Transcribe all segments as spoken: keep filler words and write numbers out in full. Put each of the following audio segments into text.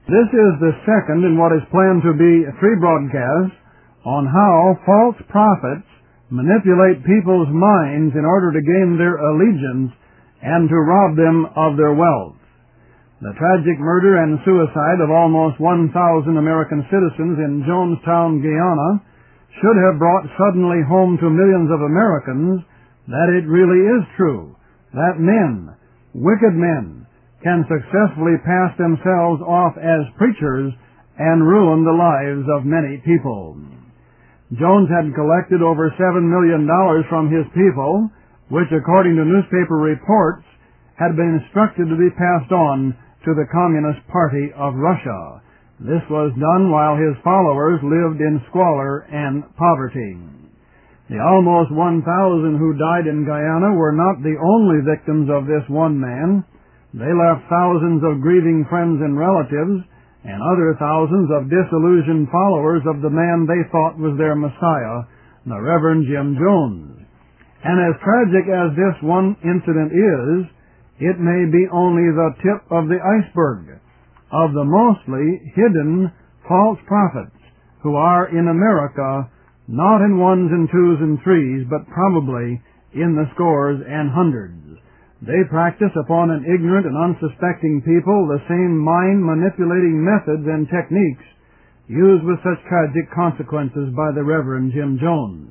This is the second in what is planned to be three broadcasts on how false prophets manipulate people's minds in order to gain their allegiance and to rob them of their wealth. The tragic murder and suicide of almost one thousand American citizens in Jonestown, Guyana, should have brought suddenly home to millions of Americans that it really is true that men, wicked men, can successfully pass themselves off as preachers and ruin the lives of many people. Jones had collected over seven million dollars from his people, which, according to newspaper reports, had been instructed to be passed on to the Communist Party of Russia. This was done while his followers lived in squalor and poverty. The almost one thousand who died in Guyana were not the only victims of this one man. They left thousands of grieving friends and relatives, and other thousands of disillusioned followers of the man they thought was their Messiah, the Reverend Jim Jones. And as tragic as this one incident is, it may be only the tip of the iceberg of the mostly hidden false prophets who are in America, not in ones and twos and threes, but probably in the scores and hundreds. They practice upon an ignorant and unsuspecting people the same mind-manipulating methods and techniques used with such tragic consequences by the Reverend Jim Jones.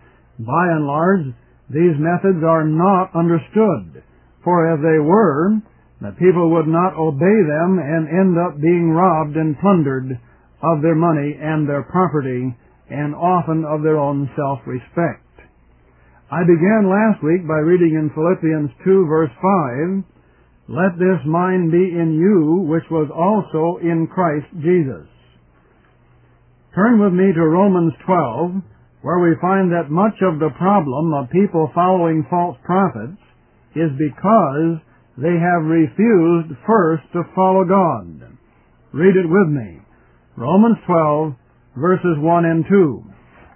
By and large, these methods are not understood, for if they were, the people would not obey them and end up being robbed and plundered of their money and their property, and often of their own self-respect. I began last week by reading in Philippians two, verse five, "Let this mind be in you, which was also in Christ Jesus." Turn with me to Romans twelve, where we find that much of the problem of people following false prophets is because they have refused first to follow God. Read it with me. Romans twelve, verses one and two.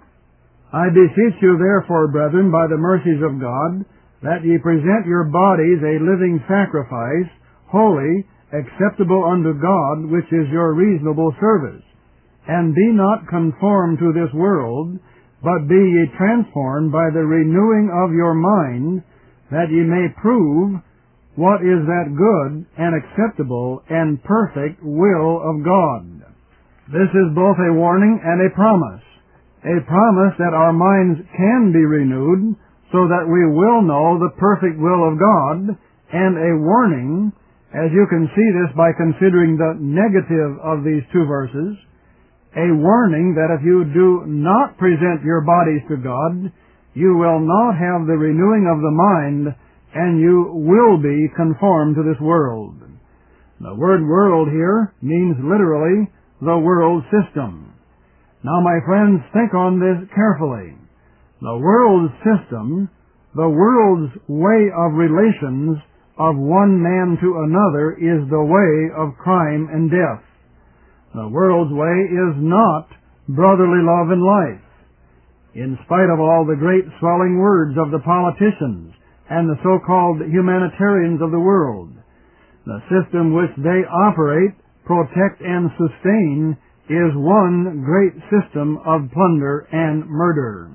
"I beseech you therefore, brethren, by the mercies of God, that ye present your bodies a living sacrifice, holy, acceptable unto God, which is your reasonable service. And be not conformed to this world, but be ye transformed by the renewing of your mind, that ye may prove what is that good and acceptable and perfect will of God." This is both a warning and a promise. A promise that our minds can be renewed so that we will know the perfect will of God, and a warning, as you can see this by considering the negative of these two verses, a warning that if you do not present your bodies to God, you will not have the renewing of the mind, and you will be conformed to this world. The word world here means literally the world system. Now, my friends, think on this carefully. The world system, the world's way of relations of one man to another, is the way of crime and death. The world's way is not brotherly love and life. In spite of all the great swelling words of the politicians and the so-called humanitarians of the world, the system which they operate, protect, and sustain is one great system of plunder and murder.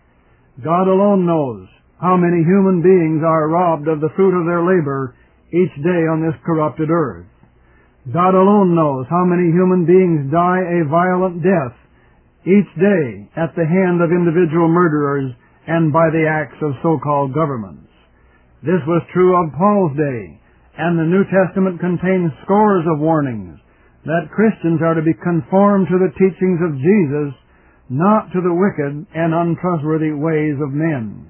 God alone knows how many human beings are robbed of the fruit of their labor each day on this corrupted earth. God alone knows how many human beings die a violent death each day at the hand of individual murderers and by the acts of so-called governments. This was true of Paul's day, and the New Testament contains scores of warnings that Christians are to be conformed to the teachings of Jesus, not to the wicked and untrustworthy ways of men.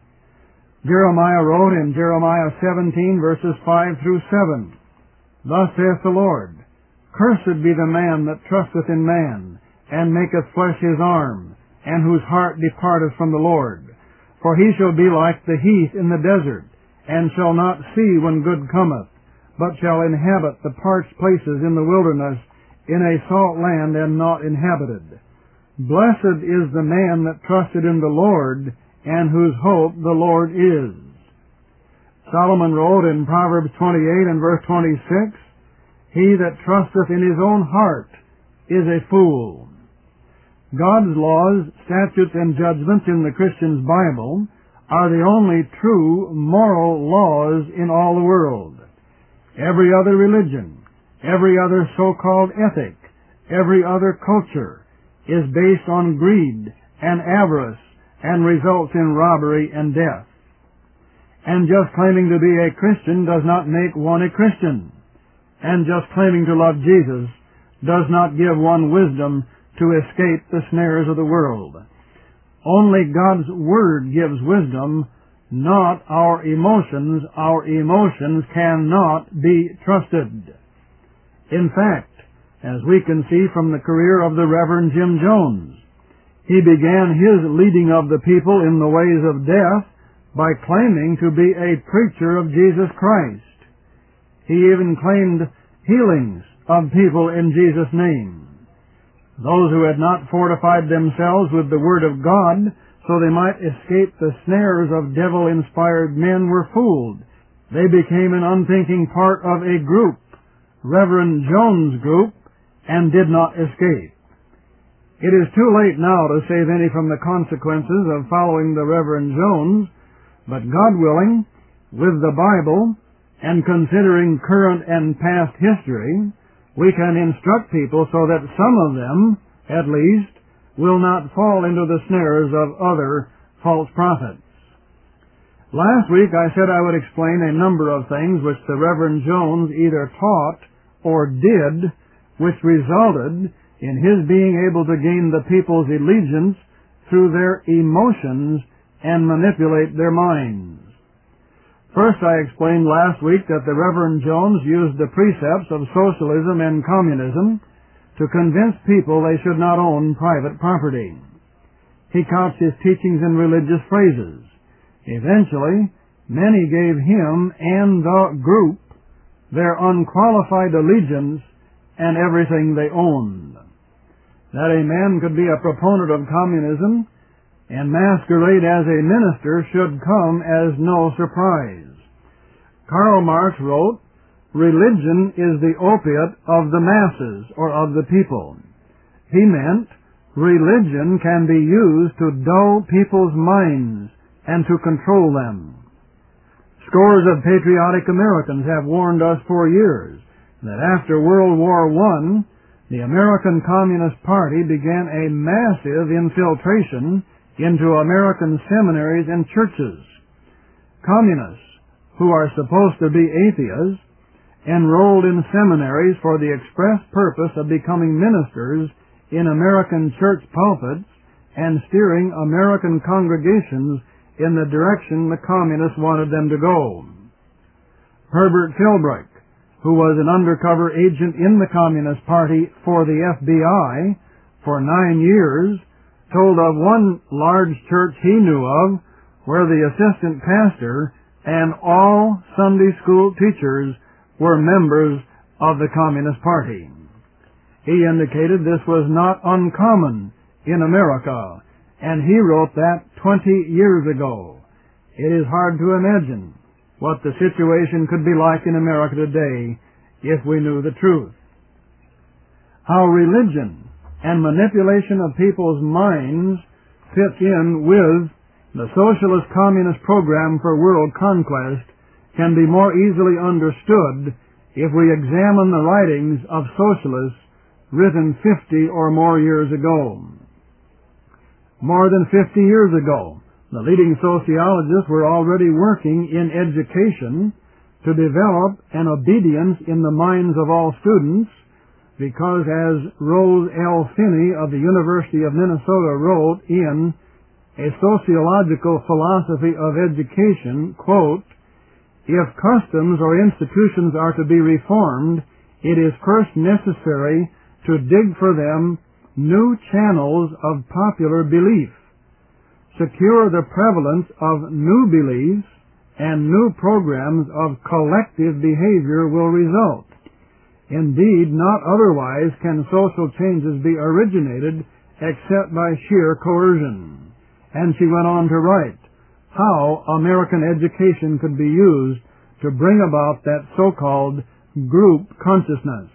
Jeremiah wrote in Jeremiah seventeen, verses five through seven, "Thus saith the Lord, Cursed be the man that trusteth in man, and maketh flesh his arm, and whose heart departeth from the Lord. For he shall be like the heath in the desert, and shall not see when good cometh, but shall inhabit the parched places in the wilderness, in a salt land and not inhabited. Blessed is the man that trusted in the Lord, and whose hope the Lord is." Solomon wrote in Proverbs twenty-eight and verse twenty-six, He that trusteth in his own heart is a fool. God's laws, statutes, and judgments in the Christian's Bible are the only true moral laws in all the world. Every other religion, every other so-called ethic, every other culture is based on greed and avarice and results in robbery and death. And just claiming to be a Christian does not make one a Christian. And just claiming to love Jesus does not give one wisdom to escape the snares of the world. Only God's Word gives wisdom, not our emotions. Our emotions cannot be trusted. In fact, as we can see from the career of the Reverend Jim Jones, he began his leading of the people in the ways of death by claiming to be a preacher of Jesus Christ. He even claimed healings of people in Jesus' name. Those who had not fortified themselves with the Word of God so they might escape the snares of devil-inspired men were fooled. They became an unthinking part of a group, Reverend Jones' group, and did not escape. It is too late now to save any from the consequences of following the Reverend Jones, but God willing, with the Bible, and considering current and past history, we can instruct people so that some of them, at least, will not fall into the snares of other false prophets. Last week I said I would explain a number of things which the Reverend Jones either taught or did, which resulted in his being able to gain the people's allegiance through their emotions and manipulate their minds. First, I explained last week that the Reverend Jones used the precepts of socialism and communism to convince people they should not own private property. He couched his teachings in religious phrases. Eventually, many gave him and the group their unqualified allegiance and everything they owned. That a man could be a proponent of communism and masquerade as a minister should come as no surprise. Karl Marx wrote, "Religion is the opiate of the masses, or of the people." He meant religion can be used to dull people's minds and to control them. Scores of patriotic Americans have warned us for years that after World War One, the American Communist Party began a massive infiltration into American seminaries and churches. Communists, who are supposed to be atheists, enrolled in seminaries for the express purpose of becoming ministers in American church pulpits and steering American congregations in the direction the communists wanted them to go. Herbert Philbrick, who was an undercover agent in the Communist Party for the F B I for nine years, told of one large church he knew of where the assistant pastor and all Sunday school teachers were members of the Communist Party. He indicated this was not uncommon in America, and he wrote that twenty years ago. It is hard to imagine what the situation could be like in America today if we knew the truth. How religion and manipulation of people's minds fit in with the socialist communist program for world conquest can be more easily understood if we examine the writings of socialists written fifty or more years ago. More than fifty years ago, the leading sociologists were already working in education to develop an obedience in the minds of all students, because as Rose L. Finney of the University of Minnesota wrote in A Sociological Philosophy of Education, quote, "If customs or institutions are to be reformed, it is first necessary to dig for them new channels of popular belief, secure the prevalence of new beliefs, and new programs of collective behavior will result. Indeed, not otherwise can social changes be originated except by sheer coercion." And she went on to write how American education could be used to bring about that so-called group consciousness.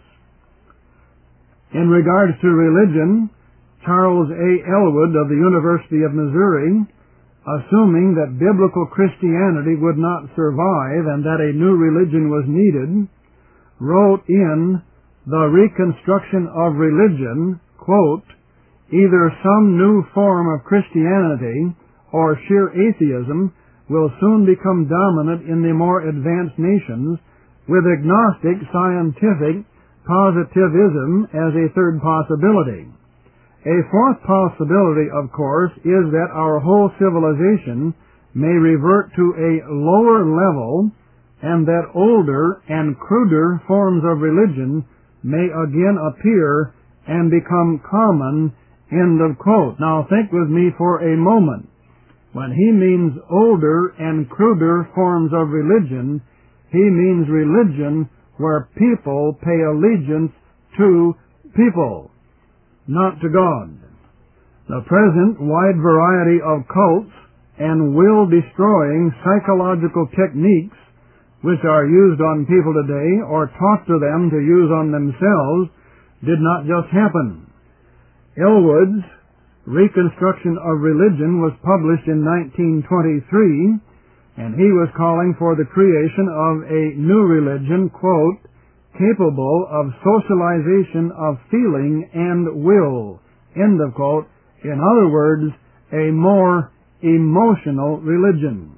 In regards to religion, Charles A. Elwood of the University of Missouri, assuming that biblical Christianity would not survive and that a new religion was needed, wrote in The Reconstruction of Religion, quote, "Either some new form of Christianity or sheer atheism will soon become dominant in the more advanced nations, with agnostic scientific positivism as a third possibility. A fourth possibility, of course, is that our whole civilization may revert to a lower level and that older and cruder forms of religion may again appear and become common," end of quote. Now think with me for a moment. When he means older and cruder forms of religion, he means religion where people pay allegiance to people, not to God. The present wide variety of cults and will-destroying psychological techniques which are used on people today or taught to them to use on themselves did not just happen. Elwood's Reconstruction of Religion was published in nineteen twenty-three, and he was calling for the creation of a new religion, quote, "capable of socialization of feeling and will," end of quote. In other words, a more emotional religion.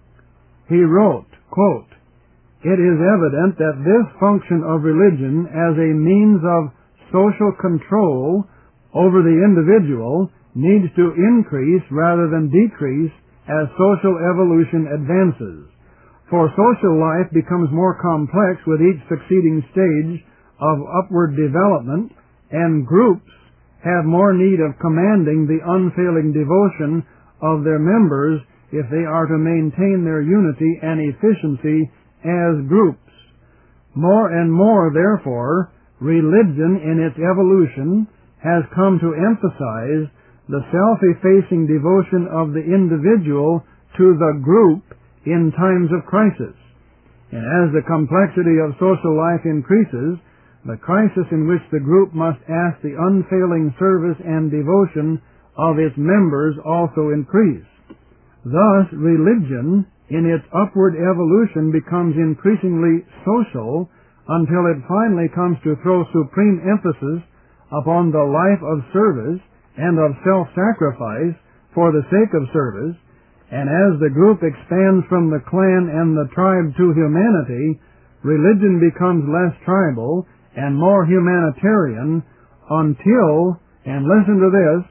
He wrote, quote, "It is evident that this function of religion as a means of social control over the individual needs to increase rather than decrease as social evolution advances. For social life becomes more complex with each succeeding stage of upward development, and groups have more need of commanding the unfailing devotion of their members if they are to maintain their unity and efficiency as groups. More and more, therefore, religion in its evolution has come to emphasize the self-effacing devotion of the individual to the group in times of crisis. And as the complexity of social life increases, the crisis in which the group must ask the unfailing service and devotion of its members also increase. Thus, religion in its upward evolution becomes increasingly social until it finally comes to throw supreme emphasis upon the life of service and of self-sacrifice for the sake of service, and as the group expands from the clan and the tribe to humanity, religion becomes less tribal and more humanitarian until, and listen to this,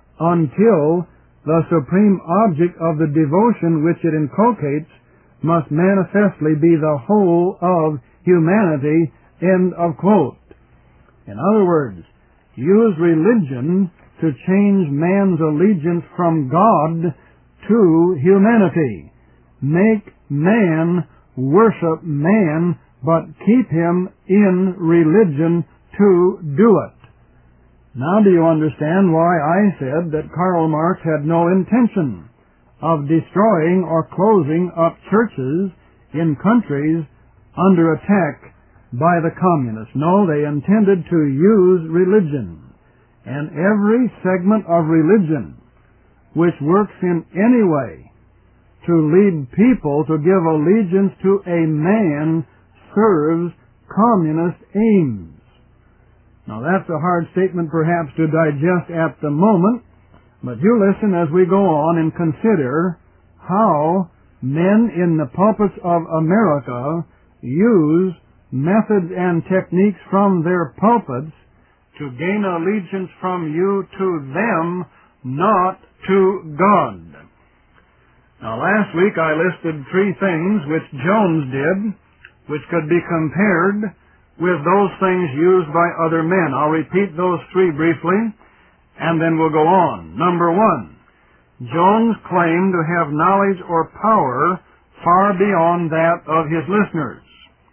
until the supreme object of the devotion which it inculcates must manifestly be the whole of humanity, end of quote. In other words, use religion to change man's allegiance from God to humanity. Make man worship man, but keep him in religion to do it. Now do you understand why I said that Karl Marx had no intention of destroying or closing up churches in countries under attack by the communists? No, they intended to use religion. And every segment of religion which works in any way to lead people to give allegiance to a man serves communist aims. Now that's a hard statement perhaps to digest at the moment, but you listen as we go on and consider how men in the pulpits of America use methods and techniques from their pulpits to gain allegiance from you to them, not to God. Now last week I listed three things which Jones did which could be compared with those things used by other men. I'll repeat those three briefly, and then we'll go on. Number one, Jones claimed to have knowledge or power far beyond that of his listeners.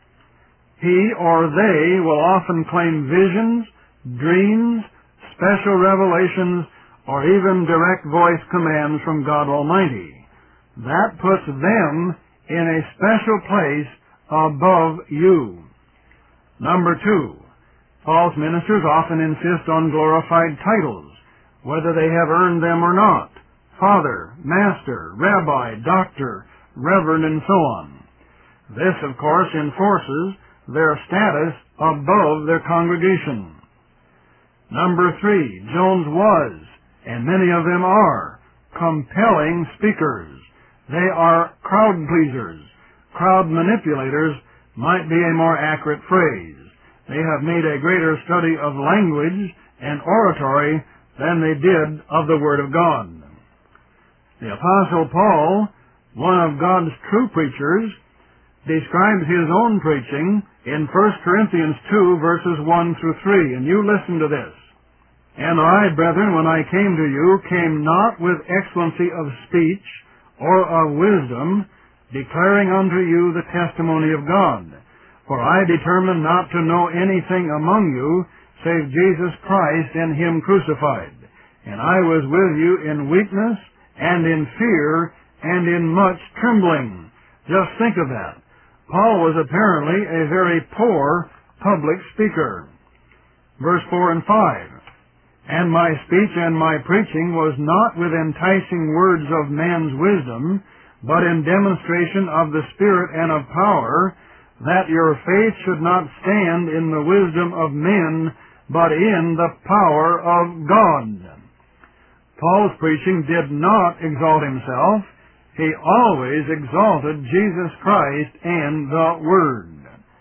He or they will often claim visions, dreams, special revelations, or even direct voice commands from God Almighty. That puts them in a special place above you. Number two, false ministers often insist on glorified titles, whether they have earned them or not: Father, Master, Rabbi, Doctor, Reverend, and so on. This, of course, enforces their status above their congregation. Number three, Jones was, and many of them are, compelling speakers. They are crowd pleasers. Crowd manipulators might be a more accurate phrase. They have made a greater study of language and oratory than they did of the Word of God. The Apostle Paul, one of God's true preachers, describes his own preaching in First Corinthians two, verses one through three, and you listen to this. And I, brethren, when I came to you, came not with excellency of speech or of wisdom, declaring unto you the testimony of God. For I determined not to know anything among you, save Jesus Christ and Him crucified. And I was with you in weakness, and in fear, and in much trembling. Just think of that. Paul was apparently a very poor public speaker. Verse four and five. And my speech and my preaching was not with enticing words of man's wisdom, but in demonstration of the Spirit and of power, that your faith should not stand in the wisdom of men, but in the power of God. Paul's preaching did not exalt himself. He always exalted Jesus Christ and the Word.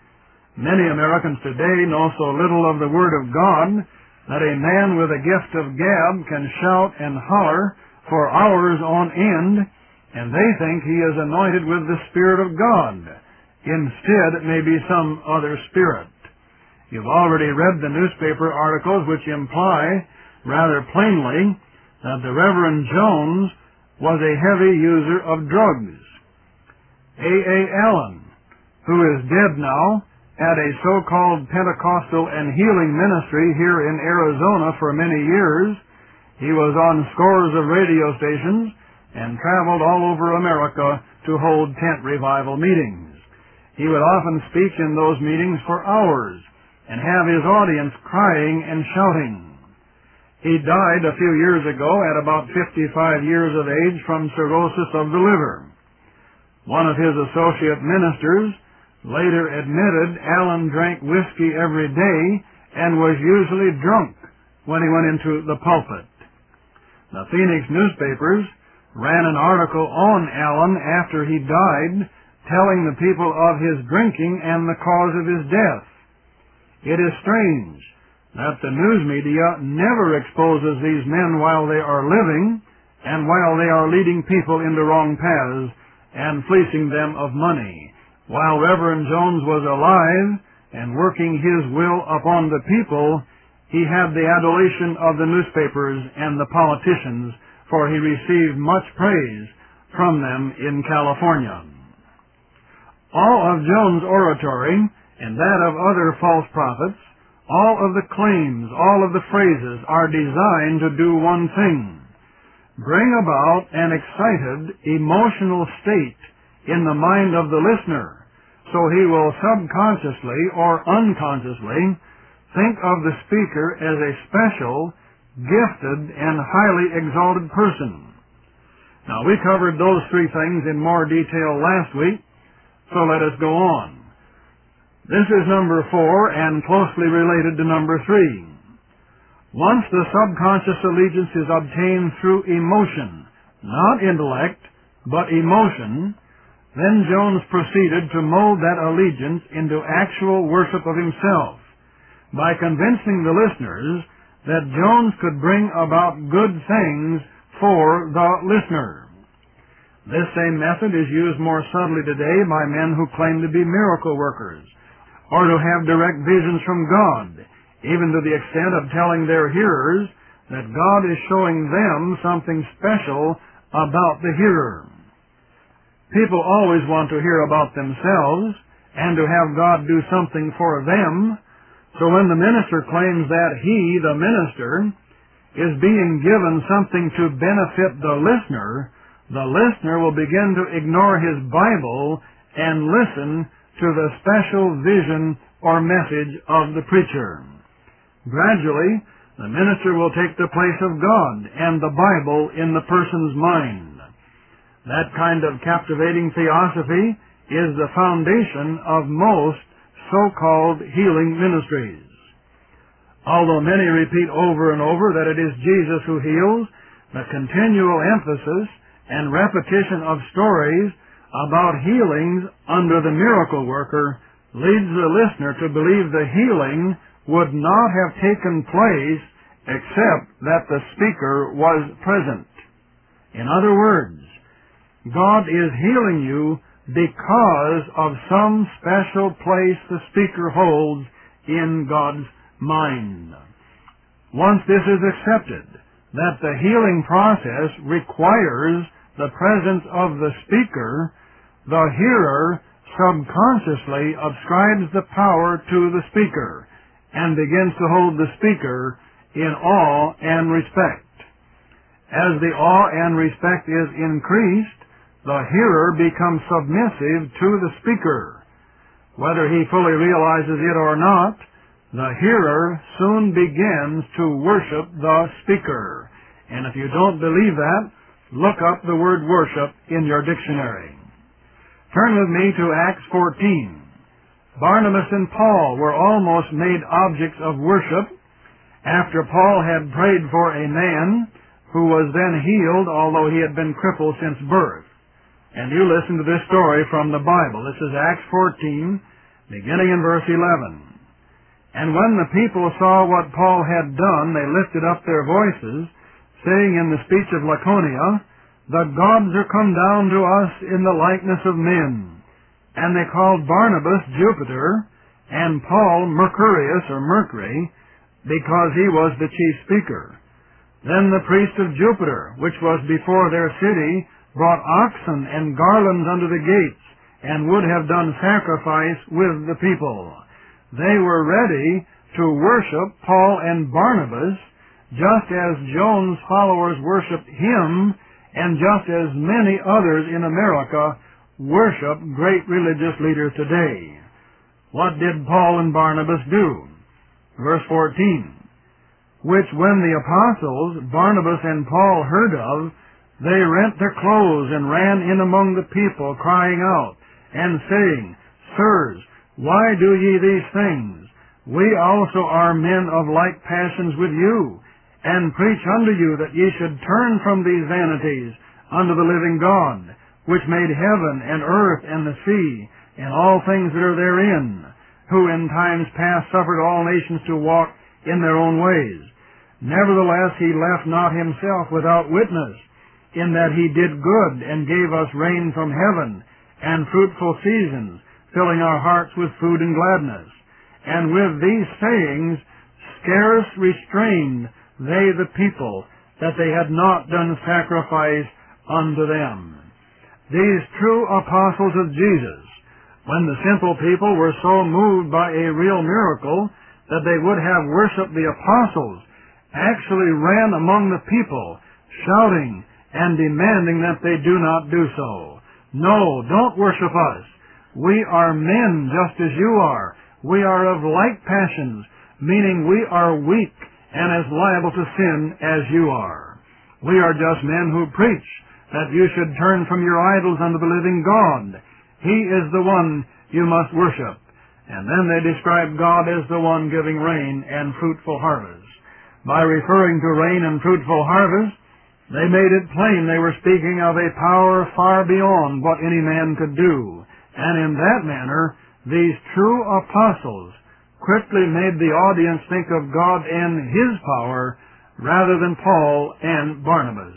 Many Americans today know so little of the Word of God that a man with a gift of gab can shout and holler for hours on end, and they think he is anointed with the Spirit of God. Instead, it may be some other spirit. You've already read the newspaper articles which imply, rather plainly, that the Reverend Jones was a heavy user of drugs. A A Allen, who is dead now, had a so-called Pentecostal and healing ministry here in Arizona for many years. He was on scores of radio stations and traveled all over America to hold tent revival meetings. He would often speak in those meetings for hours and have his audience crying and shouting. He died a few years ago at about fifty-five years of age from cirrhosis of the liver. One of his associate ministers later admitted Allen drank whiskey every day and was usually drunk when he went into the pulpit. The Phoenix newspapers ran an article on Allen after he died, telling the people of his drinking and the cause of his death. It is strange that the news media never exposes these men while they are living and while they are leading people into wrong paths and fleecing them of money. While Reverend Jones was alive and working his will upon the people, he had the adulation of the newspapers and the politicians, for he received much praise from them in California. All of Jones' oratory and that of other false prophets, all of the claims, all of the phrases are designed to do one thing: bring about an excited, emotional state in the mind of the listener, so he will subconsciously or unconsciously think of the speaker as a special, gifted, and highly exalted person. Now, we covered those three things in more detail last week, so let us go on. This is number four and closely related to number three. Once the subconscious allegiance is obtained through emotion, not intellect, but emotion, then Jones proceeded to mold that allegiance into actual worship of himself by convincing the listeners that Jones could bring about good things for the listener. This same method is used more subtly today by men who claim to be miracle workers or to have direct visions from God, even to the extent of telling their hearers that God is showing them something special about the hearer. People always want to hear about themselves and to have God do something for them, so when the minister claims that he, the minister, is being given something to benefit the listener, the listener will begin to ignore his Bible and listen to the special vision or message of the preacher. Gradually, the minister will take the place of God and the Bible in the person's mind. That kind of captivating theosophy is the foundation of most so-called healing ministries. Although many repeat over and over that it is Jesus who heals, the continual emphasis and repetition of stories about healings under the miracle worker leads the listener to believe the healing would not have taken place except that the speaker was present. In other words, God is healing you because of some special place the speaker holds in God's mind. Once this is accepted, that the healing process requires the presence of the speaker, the hearer subconsciously ascribes the power to the speaker and begins to hold the speaker in awe and respect. As the awe and respect is increased, the hearer becomes submissive to the speaker. Whether he fully realizes it or not, the hearer soon begins to worship the speaker. And if you don't believe that, look up the word worship in your dictionary. Turn with me to Acts fourteen. Barnabas and Paul were almost made objects of worship after Paul had prayed for a man who was then healed, although he had been crippled since birth. And you listen to this story from the Bible. This is Acts fourteen, beginning in verse eleven. And when the people saw what Paul had done, they lifted up their voices, saying in the speech of Laconia, "The gods are come down to us in the likeness of men." And they called Barnabas Jupiter, and Paul Mercurius, or Mercury, because he was the chief speaker. Then the priest of Jupiter, which was before their city, brought oxen and garlands unto the gates, and would have done sacrifice with the people. They were ready to worship Paul and Barnabas, just as Jones' followers worshiped him, and just as many others in America worship great religious leaders today. What did Paul and Barnabas do? Verse fourteen. Which when the apostles, Barnabas and Paul, heard of, they rent their clothes and ran in among the people, crying out, and saying, Sirs, why do ye these things? We also are men of like passions with you, and preach unto you that ye should turn from these vanities unto the living God, which made heaven and earth and the sea, and all things that are therein, who in times past suffered all nations to walk in their own ways. Nevertheless he left not himself without witness, in that he did good and gave us rain from heaven, and fruitful seasons, filling our hearts with food and gladness. And with these sayings scarce restrained they the people, that they had not done sacrifice unto them. These true apostles of Jesus, when the simple people were so moved by a real miracle that they would have worshipped the apostles, actually ran among the people, shouting and demanding that they do not do so. No, don't worship us. We are men just as you are. We are of like passions, meaning we are weak and as liable to sin as you are. We are just men who preach that you should turn from your idols unto the living God. He is the one you must worship. And then they describe God as the one giving rain and fruitful harvest. By referring to rain and fruitful harvest, they made it plain they were speaking of a power far beyond what any man could do. And in that manner, these true apostles quickly made the audience think of God and His power rather than Paul and Barnabas.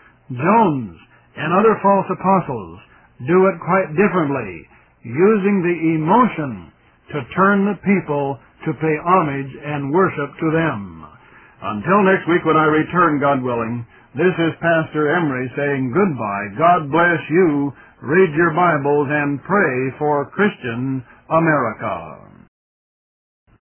Jones and other false apostles do it quite differently, using the emotion to turn the people to pay homage and worship to them. Until next week when I return, God willing, this is Pastor Emery saying goodbye. God bless you. Read your Bibles and pray for Christian America.